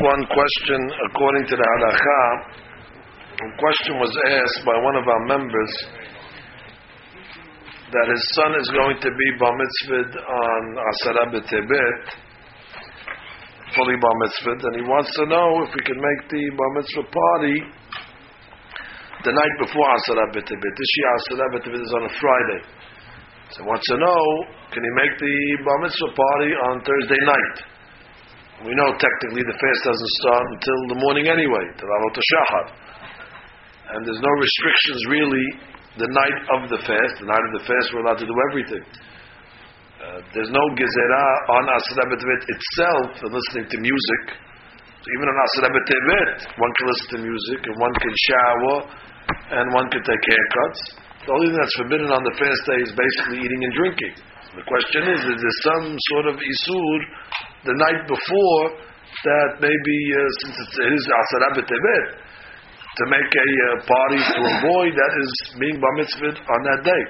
one question according to the halakha. A question was asked by one of our members that his son is going to be bar mitzvahed on Asara B'Tebet, fully bar mitzvahed, and he wants to know if we can make the bar mitzvah party the night before Asara B'Tebet. This year Asara B'Tebet is on a Friday. So he wants to know, can he make the bar mitzvah party on Thursday night? We know technically the fast doesn't start until the morning anyway, till Alot HaShachar. And there's no restrictions really the night of the fast. The night of the fast we're allowed to do everything. There's no gezerah on Asara B'Tevet itself and listening to music. So even on Asara B'Tevet, one can listen to music and one can shower and one can take haircuts. The only thing that's forbidden on the fast day is basically eating and drinking. The question is there some sort of isur the night before that maybe since it is Asara B'Tevet, to make a party to avoid that is being bar mitzvah on that day.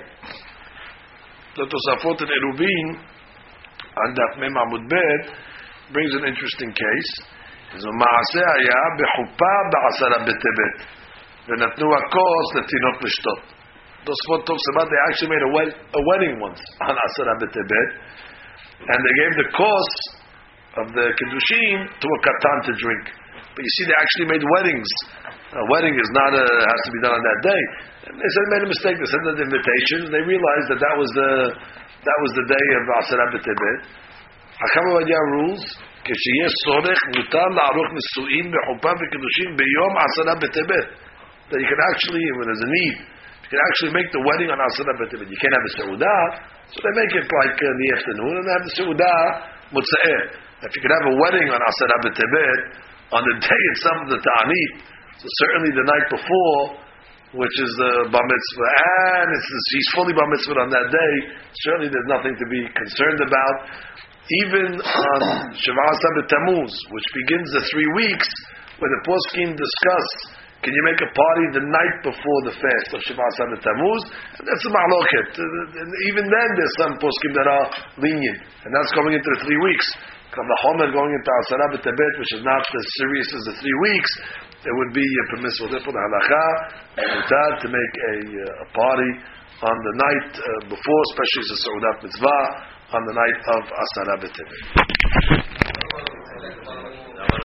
The Tosafot in Eruvin on Daf Mem Amud Bet brings an interesting case. It's a Maaseh Haya b'chuppah b'Asara B'Tevet v'natnu hakos letinot lishtot. Tosafot talks about they actually made a wedding once on Asara B'Tevet, and they gave the cost of the kiddushin to a katan to drink. But you see, they actually made weddings. A wedding is not has to be done on that day. And they said they made a mistake. They sent out the invitations. They realized that was the day of Asara B'Tevet. Hakam Ovadia rules: K'sheyeh sorech mutar la'aruch nisuin b'chuppah v'kiddushin b'yom Asara B'Tevet. That you can actually, when there's a need, you can actually make the wedding on Asara B'Tevet. You can't have a seudah, so they make it like in the afternoon, and they have the seudah mutza'eh. If you could have a wedding on Asara B'Tevet on the day itself of the ta'anit, so certainly the night before, which is the bar mitzvah, and he's fully bar mitzvah on that day, certainly there's nothing to be concerned about. Even on Shavas B'Tammuz, which begins the 3 weeks, where the poskim discuss, can you make a party the night before the fast of Shavas B'Tammuz? And that's a ma'loket. And even then there's some poskim that are lenient, and that's going into the 3 weeks. The Homer going into Asara B'Tebet, which is not as serious as the 3 weeks, it would be permissible. Therefore, the halakha to make a party on the night before, especially as a Seudat Mitzvah, on the night of Asara B'Tebet.